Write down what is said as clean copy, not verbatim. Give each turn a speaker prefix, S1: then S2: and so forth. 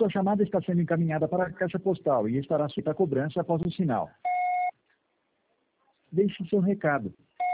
S1: Sua chamada está sendo encaminhada para a caixa postal e estará sujeita a cobrança após o sinal. Deixe seu recado.